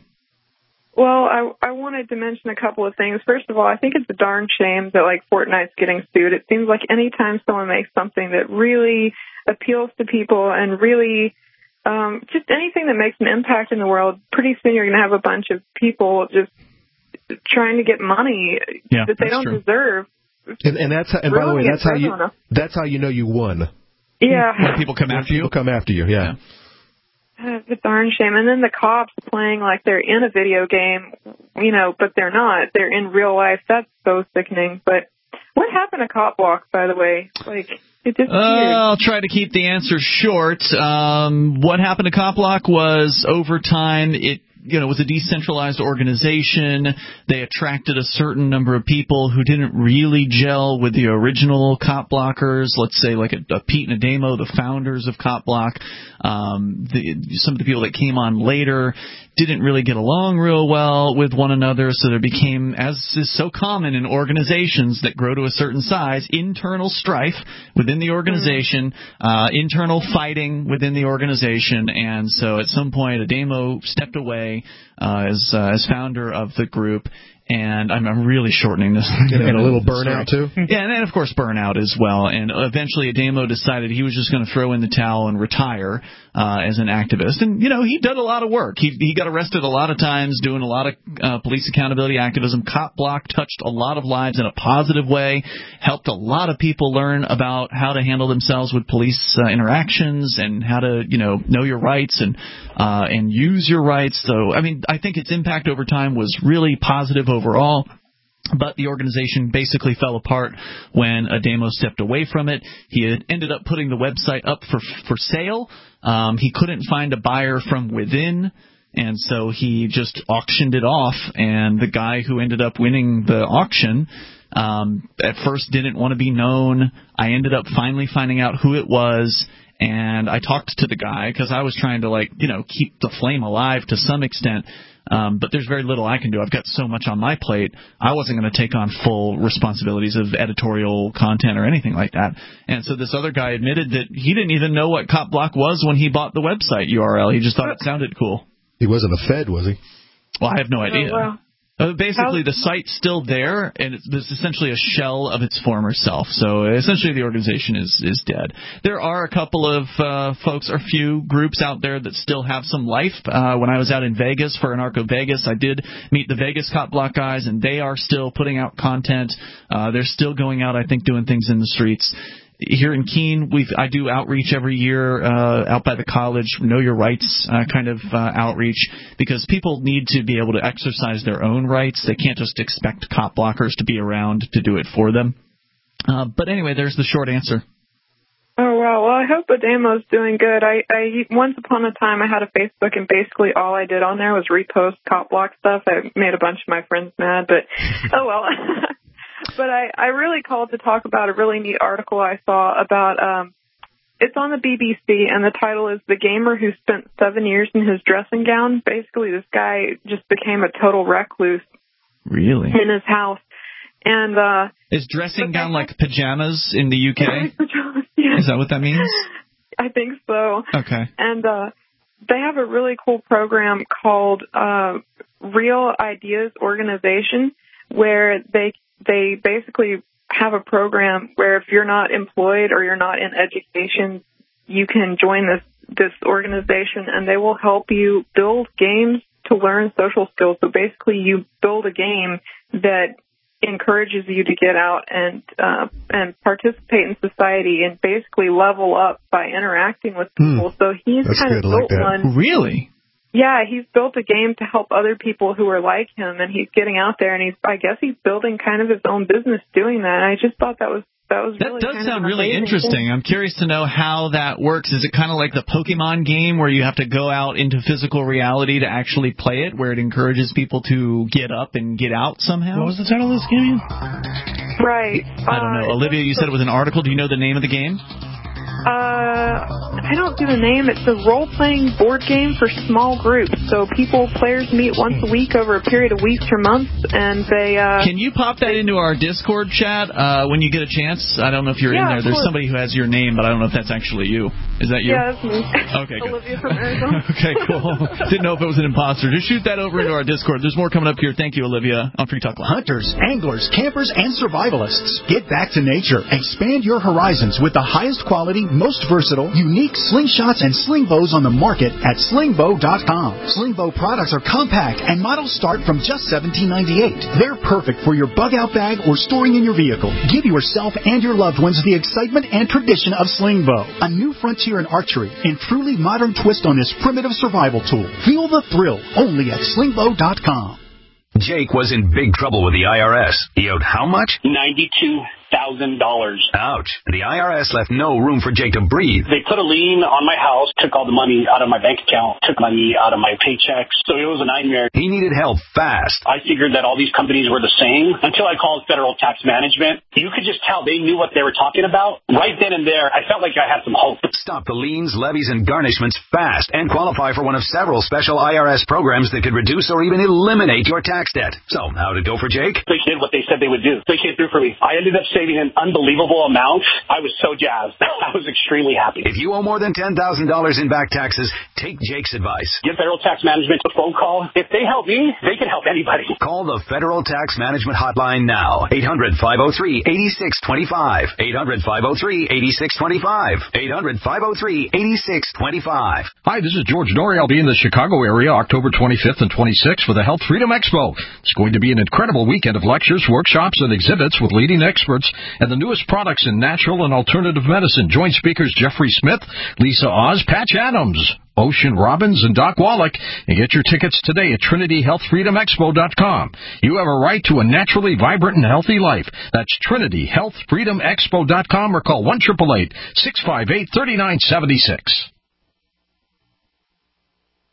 Well, I I wanted to mention a couple of things. First of all, I think it's a darn shame that like Fortnite's getting sued. It seems like any time someone makes something that really appeals to people and really um, just anything that makes an impact in the world, pretty soon you're going to have a bunch of people just trying to get money yeah, that they don't true. deserve. And, and that's how, and by the way, that's how you that's how you know you won. Yeah. When people come when after you. People come after you. Yeah. Uh, it's a darn shame. And then the cops playing like they're in a video game, you know, but they're not. They're in real life. That's so sickening. But what happened to Cop Block, by the way? Like, it disappeared. Uh, I'll try to keep the answer short. Um, what happened to Cop Block was over time it you know, it was a decentralized organization. They attracted a certain number of people who didn't really gel with the original Cop Blockers. Let's say like a, a Pete and a Damo, the founders of Cop Block. Um, the, some of the people that came on later didn't really get along real well with one another, so there became, as is so common in organizations that grow to a certain size, internal strife within the organization, uh, internal fighting within the organization, and so at some point Ademo stepped away uh, as, uh, as founder of the group. And I'm, I'm really shortening this. And a little burnout, too? Yeah, and then, of course, burnout as well. And eventually Ademo decided he was just going to throw in the towel and retire uh, as an activist. And, you know, he did a lot of work. He, he got arrested a lot of times doing a lot of uh, police accountability activism. Cop Block touched a lot of lives in a positive way, helped a lot of people learn about how to handle themselves with police uh, interactions and how to, you know, know your rights and uh, and use your rights. So, I mean, I think its impact over time was really positive overall, but the organization basically fell apart when Ademo stepped away from it. He had ended up putting the website up for for sale. Um, he couldn't find a buyer from within, and so he just auctioned it off, and the guy who ended up winning the auction Um, at first didn't want to be known. I ended up finally finding out who it was, and I talked to the guy because I was trying to, like, you know, keep the flame alive to some extent. Um, but there's very little I can do. I've got so much on my plate. I wasn't going to take on full responsibilities of editorial content or anything like that. And so this other guy admitted that he didn't even know what Cop Block was when he bought the website U R L. He just thought it sounded cool. He wasn't a Fed, was he? Well, I have no idea. Oh, wow. Uh, basically, the site's still there, and it's, it's essentially a shell of its former self. So essentially, the organization is is dead. There are a couple of uh, folks, or a few groups out there that still have some life. Uh, when I was out in Vegas for Anarcho Vegas, I did meet the Vegas Cop Block guys, and they are still putting out content. Uh, they're still going out, I think, doing things in the streets. Here in Keene, we I do outreach every year uh, out by the college, Know Your Rights uh, kind of uh, outreach, because people need to be able to exercise their own rights. They can't just expect cop blockers to be around to do it for them. Uh, but anyway, there's the short answer. Oh, wow. Well, I hope Adamo's doing good. I, I once upon a time I had a Facebook, and basically all I did on there was repost cop block stuff. I made a bunch of my friends mad, but oh well. But I, I really called to talk about a really neat article I saw about, um, it's on the B B C, and the title is The Gamer Who Spent Seven Years in His Dressing Gown. Basically, this guy just became a total recluse. Really? In his house. And, uh... Is dressing gown like pajamas in the U K? Pajamas, yeah. Is that what that means? I think so. Okay. And, uh, they have a really cool program called, uh, Real Ideas Organization, where they They basically have a program where if you're not employed or you're not in education, you can join this this organization, and they will help you build games to learn social skills. So basically, you build a game that encourages you to get out and uh, and participate in society and basically level up by interacting with people. Hmm. So he's That's kind of built like one. Really? Yeah, he's built a game to help other people who are like him, and he's getting out there, and he's, I guess he's building kind of his own business doing that. And I just thought that was, that was that really does kind sound of really interesting. thing. I'm curious to know how that works. Is it kind of like the Pokemon game where you have to go out into physical reality to actually play it, where it encourages people to get up and get out somehow? What was the title of this game? Right. I don't know. Uh, Olivia, you said it was an article. Do you know the name of the game? Uh, I don't do the name. It's a role-playing board game for small groups. So people, players meet once a week over a period of weeks or months, and they... Uh, Can you pop that into our Discord chat uh, when you get a chance? I don't know if you're yeah, in there. There's course. somebody who has your name, but I don't know if that's actually you. Is that you? Yeah, that's me. Okay, good. Olivia from Arizona. Okay, cool. Didn't know if it was an imposter. Just shoot that over into our Discord. There's more coming up here. Thank you, Olivia, on Free Talk Live. Hunters, anglers, campers, and survivalists. Get back to nature. Expand your horizons with the highest quality, most versatile, unique slingshots and sling bows on the market at sling bow dot com. Sling bow products are compact, and models start from just seventeen ninety-eight. They're perfect for your bug-out bag or storing in your vehicle. Give yourself and your loved ones the excitement and tradition of sling bow, a new frontier in archery and truly modern twist on this primitive survival tool. Feel the thrill only at sling bow dot com. Jake was in big trouble with the I R S. He owed how much? ninety-two thousand dollars. Ouch. The I R S left no room for Jake to breathe. They put a lien on my house, took all the money out of my bank account, took money out of my paychecks, so it was a nightmare. He needed help fast. I figured that all these companies were the same until I called Federal Tax Management. You could just tell they knew what they were talking about. Right then and there, I felt like I had some hope. Stop the liens, levies, and garnishments fast and qualify for one of several special I R S programs that could reduce or even eliminate your tax debt. So, how'd it go for Jake? They did what they said they would do. They came through for me. I ended up saving an unbelievable amount. I was so jazzed. I was extremely happy. If you owe more than ten thousand dollars in back taxes, take Jake's advice. Give Federal Tax Management a phone call. If they help me, they can help anybody. Call the Federal Tax Management Hotline now. eight hundred, five oh three, eight six two five. eight hundred, five oh three, eight six two five. eight hundred, five oh three, eight six two five. Hi, this is George Norrie. I'll be in the Chicago area October twenty-fifth and twenty-sixth for the Health Freedom Expo. It's going to be an incredible weekend of lectures, workshops, and exhibits with leading experts and the newest products in natural and alternative medicine. Join speakers Jeffrey Smith, Lisa Oz, Patch Adams, Ocean Robbins, and Doc Wallach, and get your tickets today at Trinity Health Freedom Expo dot com. You have a right to a naturally vibrant and healthy life. That's Trinity Health Freedom Expo dot com or call one eight eight eight, six five eight, three nine seven six.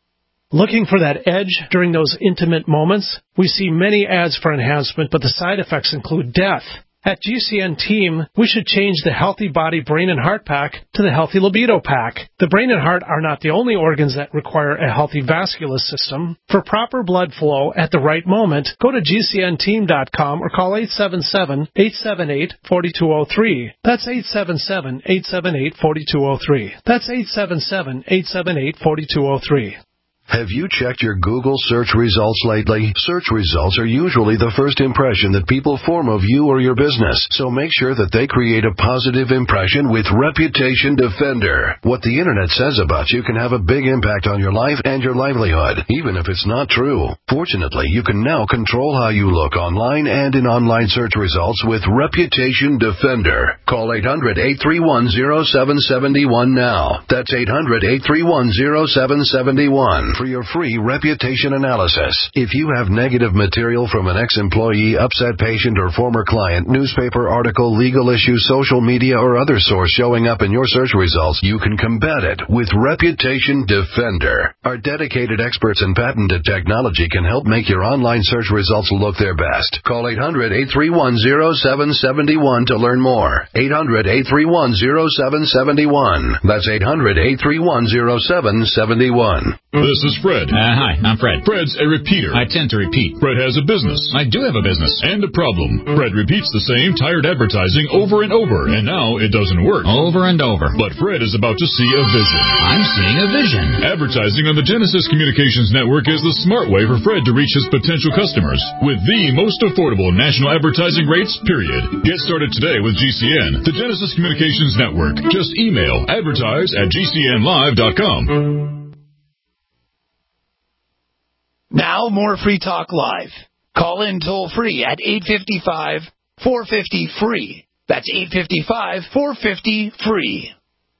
Looking for that edge during those intimate moments? We see many ads for enhancement, but the side effects include death. At G C N Team, we should change the Healthy Body, Brain, and Heart Pack to the Healthy Libido Pack. The brain and heart are not the only organs that require a healthy vascular system. For proper blood flow at the right moment, go to G C N team dot com or call eight seven seven, eight seven eight, four two zero three. That's eight seven seven, eight seven eight, four two zero three. That's eight seven seven, eight seven eight, four two zero three. Have you checked your Google search results lately? Search results are usually the first impression that people form of you or your business, so make sure that they create a positive impression with Reputation Defender. What the Internet says about you can have a big impact on your life and your livelihood, even if it's not true. Fortunately, you can now control how you look online and in online search results with Reputation Defender. Call eight hundred, eight three one, zero seven seven one now. That's eight hundred, eight three one, zero seven seven one. For your free reputation analysis. If you have negative material from an ex-employee, upset patient, or former client, newspaper article, legal issue, social media, or other source showing up in your search results, you can combat it with Reputation Defender. Our dedicated experts in patented technology can help make your online search results look their best. Call eight hundred, eight three one, zero seven seven one to learn more. eight hundred, eight three one, zero seven seven one. That's eight hundred, eight three one, zero seven seven one. This is Fred. Uh, hi, I'm Fred. Fred's a repeater. I tend to repeat. Fred has a business. I do have a business. And a problem. Fred repeats the same tired advertising over and over, and now it doesn't work. Over and over. But Fred is about to see a vision. I'm seeing a vision. Advertising on the Genesis Communications Network is the smart way for Fred to reach his potential customers with the most affordable national advertising rates, period. Get started today with G C N, the Genesis Communications Network. Just email advertise at G C N live dot com. Now, more Free Talk Live. Call in toll-free at eight five five, four five zero, free. That's eight five five, four five zero, free.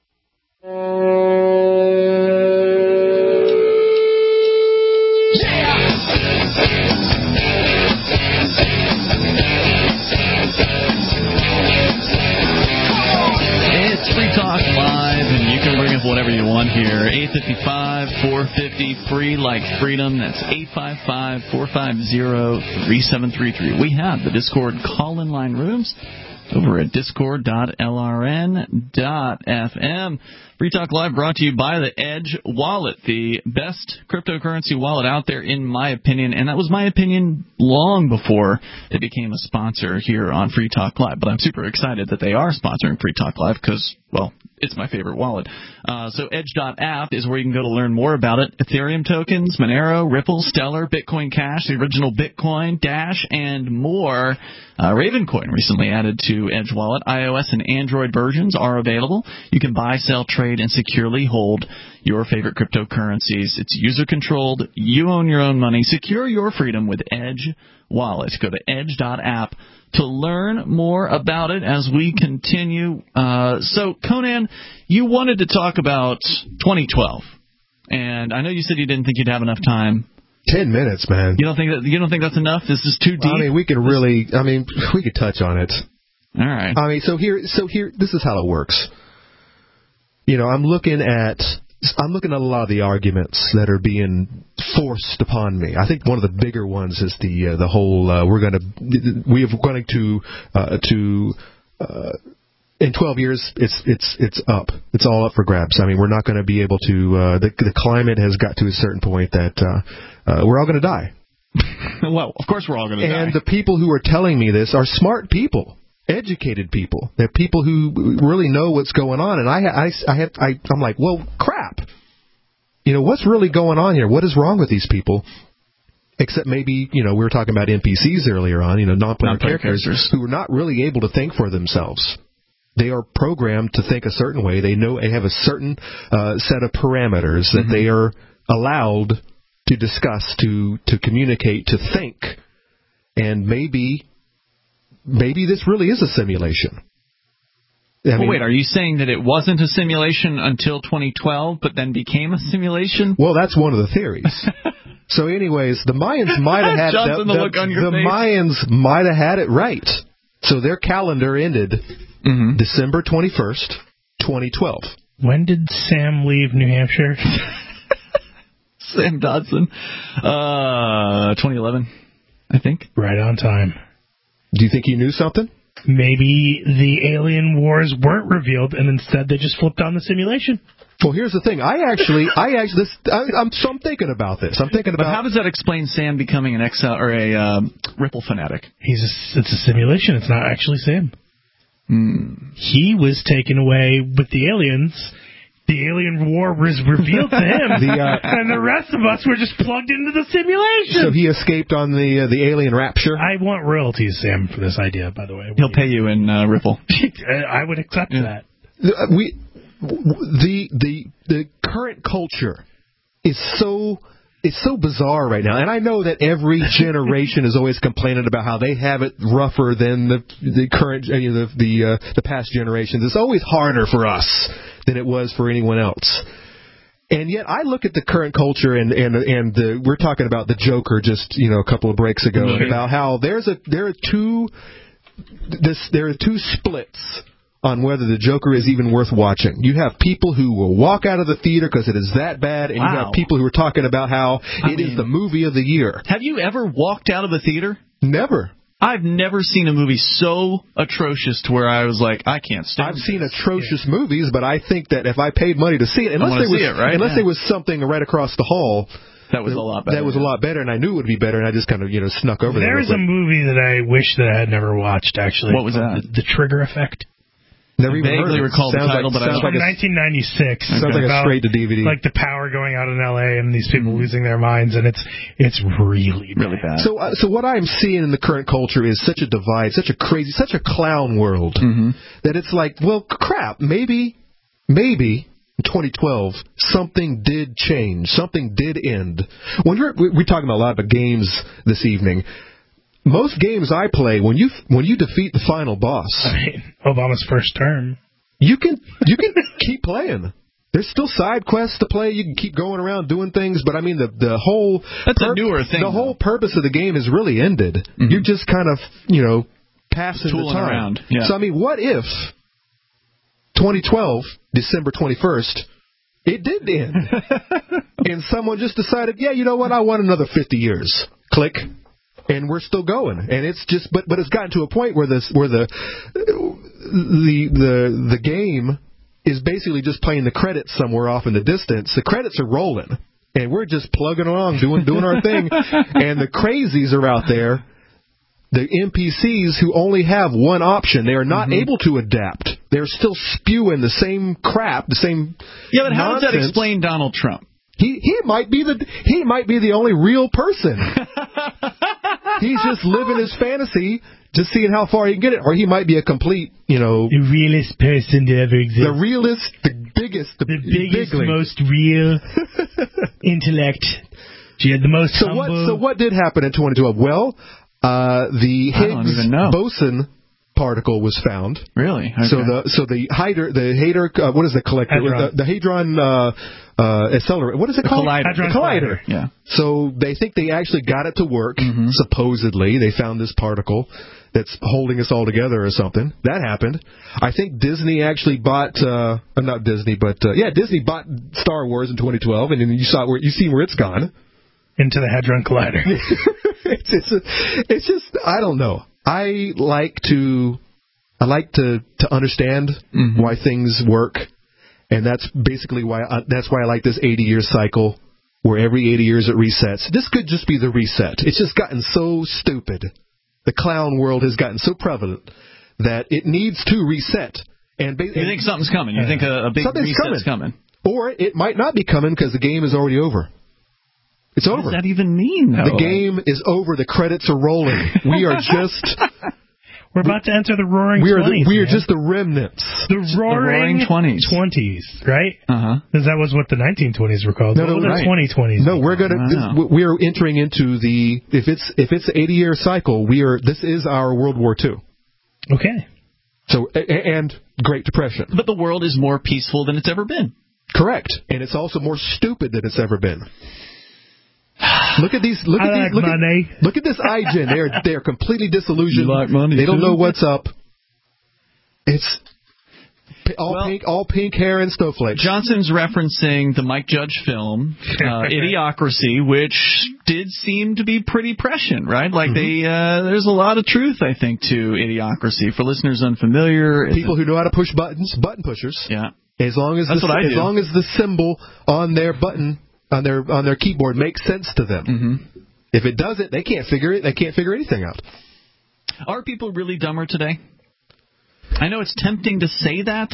It's Free Talk Live, and you can bring up whatever you want here. eight five five, four five zero, free, like freedom. That's eight five five, four five zero, three seven three three. We have the Discord call-in line rooms over at discord dot l r n dot f m. Free Talk Live brought to you by the Edge Wallet, the best cryptocurrency wallet out there, in my opinion. And that was my opinion long before it became a sponsor here on Free Talk Live. But I'm super excited that they are sponsoring Free Talk Live because, well, it's my favorite wallet. Uh, so edge dot app is where you can go to learn more about it. Ethereum tokens, Monero, Ripple, Stellar, Bitcoin Cash, the original Bitcoin, Dash, and more. Uh, Ravencoin recently added to Edge Wallet. iOS and Android versions are available. You can buy, sell, trade, and securely hold your favorite cryptocurrencies. It's user-controlled. You own your own money. Secure your freedom with Edge Wallet. Go to edge dot app to learn more about it as we continue. Uh, so, Conan, you wanted to talk about twenty twelve, and I know you said you didn't think you'd have enough time. Ten minutes, man. You don't think that? You don't think that's enough? This is too deep. I mean, we could really. I mean, we could touch on it. All right. I mean, so here, so here, this is how it works. You know, I'm looking at. I'm looking at a lot of the arguments that are being forced upon me. I think one of the bigger ones is the uh, the whole uh, we're going to we are going to uh, to uh, in twelve years it's it's it's up. It's all up for grabs. I mean, we're not going to be able to. Uh, the the climate has got to a certain point that uh, uh, we're all going to die. Well, of course we're all going to die. And the people who are telling me this are smart people. Educated people. They're people who really know what's going on. And I, I, I, have, I, I'm like, well, crap. You know, what's really going on here? What is wrong with these people? Except maybe, you know, we were talking about N P Cs earlier on, you know, non-player characters, characters who are not really able to think for themselves. They are programmed to think a certain way. They know they have a certain uh, set of parameters that mm-hmm. they are allowed to discuss, to, to communicate, to think. And maybe... Maybe this really is a simulation. I well, mean, wait, are you saying that it wasn't a simulation until twenty twelve, but then became a simulation? Well, that's one of the theories. So anyways, the Mayans might have had Johnson, the, the, look on your the face. Mayans might have had it right. So their calendar ended mm-hmm. December twenty-first, twenty twelve. When did Sam leave New Hampshire? Sam Dodson. Uh, twenty eleven, I think. Right on time. Do you think he knew something? Maybe the alien wars weren't revealed, and instead they just flipped on the simulation. Well, here's the thing. I actually, I actually, this, I, I'm, so I'm thinking about this. I'm thinking about. But how does that explain Sam becoming an Excel or a um, Ripple fanatic? He's a, it's a simulation. It's not actually Sam. Hmm. He was taken away with the aliens. The alien war was revealed to him, the, uh, and the rest of us were just plugged into the simulation. So he escaped on the uh, the alien rapture. I want royalties, Sam, for this idea. By the way, he'll pay you in uh, Ripple. I would accept yeah. that. We the the the current culture is so. It's so bizarre right now, and I know that every generation is always complaining about how they have it rougher than the the current, you know, the the, uh, the past generations. It's always harder for us than it was for anyone else. And yet, I look at the current culture, and and and the, we're talking about the Joker just you know a couple of breaks ago, mm-hmm. about how there's a there are two this there are two splits on whether the Joker is even worth watching. You have people who will walk out of the theater because it is that bad, and wow. you have people who are talking about how I it mean, is the movie of the year. Have you ever walked out of a theater? Never. I've never seen a movie so atrocious to where I was like, I can't stand I've this. seen atrocious yeah. movies, but I think that if I paid money to see it, unless, there was, see it, right? unless yeah. there was something right across the hall... That was a lot better. That was yeah. a lot better, and I knew it would be better, and I just kind of, you know, snuck over there. There's a movie that I wish that I had never watched, actually. What was that? The, the Trigger Effect. Never even vaguely heard recall the title, like, but I sounds from like nineteen ninety-six. Sounds okay. like a straight to D V D. Like the power going out in L A and these people mm-hmm. losing their minds, and it's it's really really bad. So, uh, so what I'm seeing in the current culture is such a divide, such a crazy, such a clown world mm-hmm. that it's like, well, crap, maybe, maybe. In twenty twelve, something did change. Something did end. When you're, we're talking about a lot about games this evening. Most games I play, when you when you defeat the final boss, I mean, Obama's first term, you can you can keep playing. There's still side quests to play. You can keep going around doing things, but I mean the the whole that's pur- a newer thing. The though. whole purpose of the game has really ended. Mm-hmm. You're just kind of you know passing Tooling the time. Around. Yeah. So I mean, what if twenty twelve, December twenty-first, it did end, and someone just decided, yeah, you know what, I want another fifty years. Click. And we're still going, and it's just, but but it's gotten to a point where this, where the the the the game is basically just playing the credits somewhere off in the distance. The credits are rolling, and we're just plugging along, doing doing our thing. And the crazies are out there, the N P Cs who only have one option. They are not mm-hmm. able to adapt. They're still spewing the same crap, the same. Yeah, but how nonsense. does that explain Donald Trump? He he might be the he might be the only real person. He's just living his fantasy, just seeing how far he can get it, or he might be a complete, you know, the realest person to ever exist. The realest, the biggest, the, the biggest, bigly. most real intellect. She had the most. So humble. what? So what did happen in twenty twelve? Well, uh, the Higgs boson particle was found. Really? Okay. So the so the Hyder the Hadron uh, what is the collector Hadron. the, the Hadron uh, uh, accelerator what is it the called collider. The collider. Yeah. So they think they actually got it to work. Mm-hmm. Supposedly they found this particle that's holding us all together or something. That happened. I think Disney actually bought uh, not Disney but uh, yeah Disney bought Star Wars in twenty twelve, and then you saw where you see where it's gone into the Hadron Collider. it's it's, a, it's just I don't know. I like to I like to, to understand mm-hmm. why things work, and that's basically why I, that's why I like this eighty-year cycle, where every eighty years it resets. This could just be the reset. It's just gotten so stupid. The clown world has gotten so prevalent that it needs to reset. And ba- you think something's coming? You think a, a big reset's coming. coming? Or it might not be coming because the game is already over. It's what over. What does that even mean, though? The game is over. The credits are rolling. We are just... We're about to enter the roaring we are twenties. The, we are man. just the remnants. The roaring, the roaring twenties. twenties, right? Uh-huh. Because that was what the nineteen twenties were called. No, no, the right. twenty twenties. No, we're gonna. Wow. This, we are entering into the. If it's if it's an eighty-year cycle, we are. This is our World War Two. Okay. So and Great Depression. But the world is more peaceful than it's ever been. Correct, and it's also more stupid than it's ever been. Look at these. Look I at like these. Look money. at, look at this iGen. They're they're completely disillusioned. You like money They don't too? know what's up. It's All well, pink, all pink hair and snowflakes. Johnson's referencing the Mike Judge film, uh, Idiocracy, which did seem to be pretty prescient, right? Like mm-hmm. they, uh, there's a lot of truth, I think, to Idiocracy. For listeners unfamiliar, people who know how to push buttons, button pushers. Yeah. As long as That's the, what I as do. long as the symbol on their button on their on their keyboard makes sense to them. Mm-hmm. If it doesn't, they can't figure it. They can't figure anything out. Are people really dumber today? I know it's tempting to say that.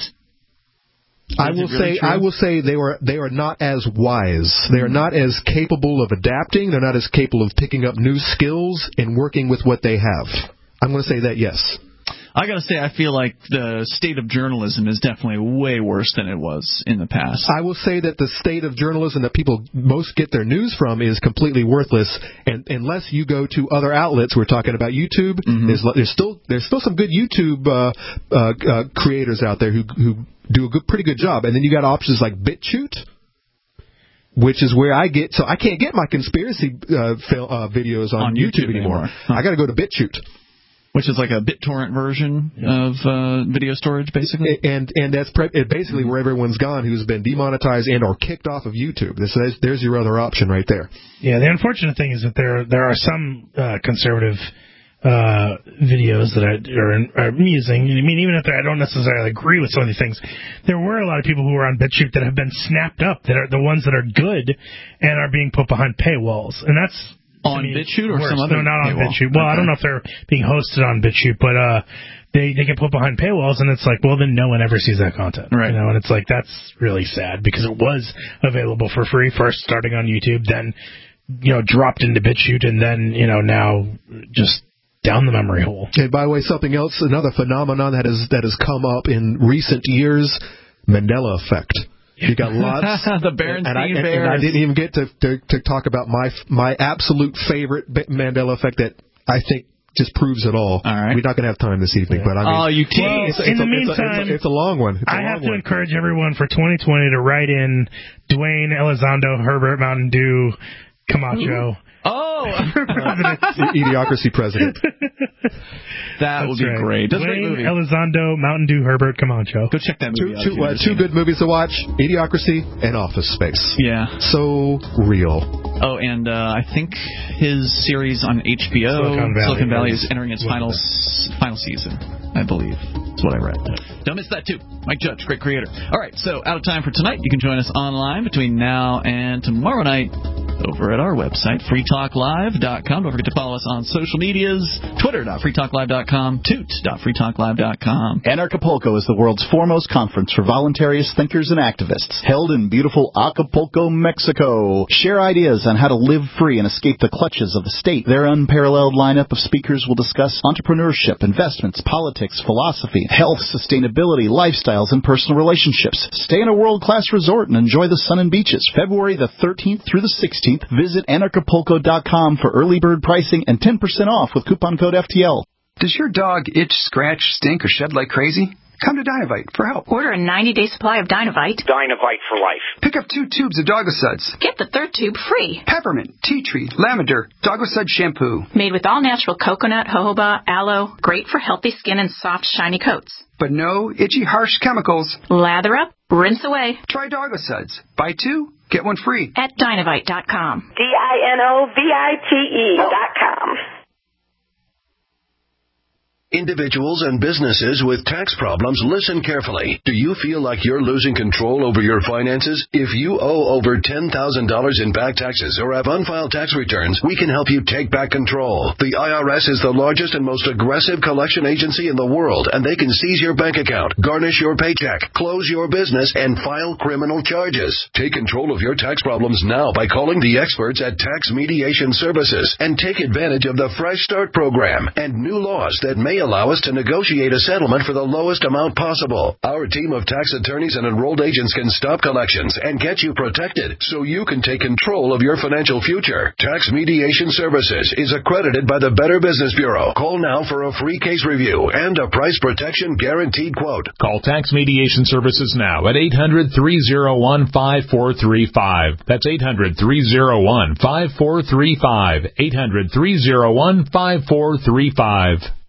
I will really say true? I will say they were they are not as wise. They are not as capable of adapting. They're not as capable of picking up new skills and working with what they have. I'm going to say that yes. I got to say, I feel like the state of journalism is definitely way worse than it was in the past. I will say that the state of journalism that people most get their news from is completely worthless, and unless you go to other outlets. We're talking about YouTube. Mm-hmm. There's, there's still there's still some good YouTube uh, uh, uh, creators out there who who do a good, pretty good job, and then you got options like BitChute, which is where I get. So I can't get my conspiracy uh, film, uh, videos on, on YouTube, YouTube anymore. anymore. Huh. I got to go to BitChute. Which is like a BitTorrent version of uh, video storage, basically? And and that's pre- basically where everyone's gone who's been demonetized and or kicked off of YouTube. So there's, there's your other option right there. Yeah, the unfortunate thing is that there there are some uh, conservative uh, videos that are, are, are amusing. I mean, even if I don't necessarily agree with some of these things, there were a lot of people who were on BitChute that have been snapped up, that are the ones that are good and are being put behind paywalls. And that's... On I mean, BitChute or worse. some other No, not on paywall? BitChute. Well, okay. I don't know if they're being hosted on BitChute, but uh, they they get put behind paywalls, and it's like, well, then no one ever sees that content, right? You know, and it's like that's really sad because it was available for free first, starting on YouTube, then you know dropped into BitChute, and then you know now just down the memory hole. And by the way, something else, another phenomenon that has that has come up in recent years: Mandela effect. You got lots. The Berenstain and I, and, Bears. and I didn't even get to, to to talk about my my absolute favorite Mandela effect that I think just proves it all. All right. We're not going to have time this evening, yeah. but I mean, oh, you tease. Well, it's, in it's the a, meantime, it's a, it's a long one. It's a I long have to one. encourage everyone for twenty twenty to write in Dwayne Elizondo, Herbert Mountain Dew, Camacho. Oh, Idiocracy president. That That's would be right. great. That's Dwayne, a great movie. Elizondo, Mountain Dew, Herbert, Camacho. Go check that movie two, out. Two, uh, two good movies to watch: Idiocracy and Office Space. Yeah. So real. Oh, and uh, I think his series on H B O, Silicon Valley, Silicon Valley is entering its What final s- final season, I believe. That's what I read. Don't miss that, too. Mike Judge, great creator. All right, so out of time for tonight. You can join us online between now and tomorrow night over at our website, free talk live dot com. Don't forget to follow us on social medias, twitter dot free talk live dot com, toot dot free talk live dot com. Anarchapulco is the world's foremost conference for voluntarists, thinkers, and activists, held in beautiful Acapulco, Mexico. Share ideas on how to live free and escape the clutches of the state. Their unparalleled lineup of speakers will discuss entrepreneurship, investments, politics, philosophy, health, sustainability, lifestyles, and personal relationships. Stay in a world-class resort and enjoy the sun and beaches. February the thirteenth through the sixteenth. Visit anarchapulco dot com for early bird pricing and ten percent off with coupon code F T L. Does your dog itch, scratch, stink, or shed like crazy? Come to Dynovite for help. Order a ninety-day supply of Dynovite. Dynovite for life. Pick up two tubes of Dogosuds. Get the third tube free. Peppermint, tea tree, lavender, Dogosud shampoo. Made with all-natural coconut, jojoba, aloe. Great for healthy skin and soft, shiny coats. But no itchy, harsh chemicals. Lather up, rinse away. Try Dogosuds. Buy two, get one free. At Dynovite dot com. D I N O V I T E dot com. Individuals and businesses with tax problems, listen carefully. Do you feel like you're losing control over your finances? If you owe over ten thousand dollars in back taxes or have unfiled tax returns, we can help you take back control. The I R S is the largest and most aggressive collection agency in the world, and they can seize your bank account, garnish your paycheck, close your business, and file criminal charges. Take control of your tax problems now by calling the experts at Tax Mediation Services and take advantage of the Fresh Start program and new laws that may allow us to negotiate a settlement for the lowest amount possible. Our team of tax attorneys and enrolled agents can stop collections and get you protected so you can take control of your financial future. Tax Mediation Services is accredited by the Better Business Bureau. Call now for a free case review and a price protection guaranteed quote. Call Tax Mediation Services now at eight hundred, three oh one, five four three five. That's eight hundred, three oh one, five four three five. eight hundred, three oh one, five four three five.